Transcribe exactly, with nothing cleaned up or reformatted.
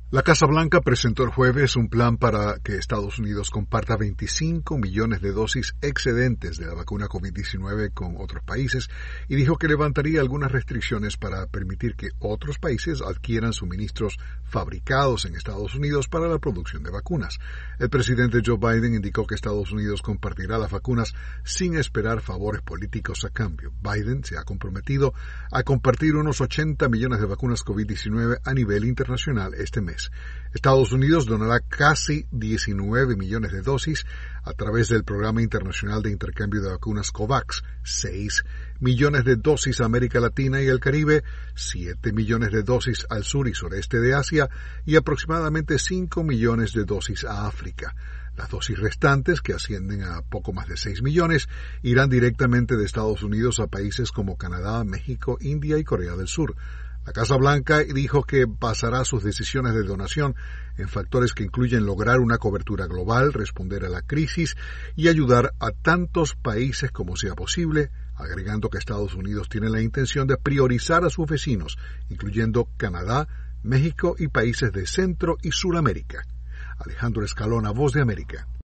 La Casa Blanca presentó el jueves un plan para que Estados Unidos comparta veinticinco millones de dosis excedentes de la vacuna COVID diecinueve con otros países y dijo que levantaría algunas restricciones para permitir que otros países adquieran suministros fabricados en Estados Unidos para la producción de vacunas. El presidente Joe Biden indicó que Estados Unidos compartirá las vacunas sin esperar favores políticos a cambio. Biden se ha comprometido a compartir unos ochenta millones de vacunas COVID diecinueve a nivel internacional este mes. Estados Unidos donará casi diecinueve millones de dosis a través del Programa Internacional de Intercambio de Vacunas COVAX, seis millones de dosis a América Latina y el Caribe, siete millones de dosis al sur y sureste de Asia y aproximadamente cinco millones de dosis a África. Las dosis restantes, que ascienden a poco más de seis millones, irán directamente de Estados Unidos a países como Canadá, México, India y Corea del Sur. La Casa Blanca dijo que basará sus decisiones de donación en factores que incluyen lograr una cobertura global, responder a la crisis y ayudar a tantos países como sea posible, agregando que Estados Unidos tiene la intención de priorizar a sus vecinos, incluyendo Canadá, México y países de Centro y Suramérica. Alejandro Escalona, Voz de América.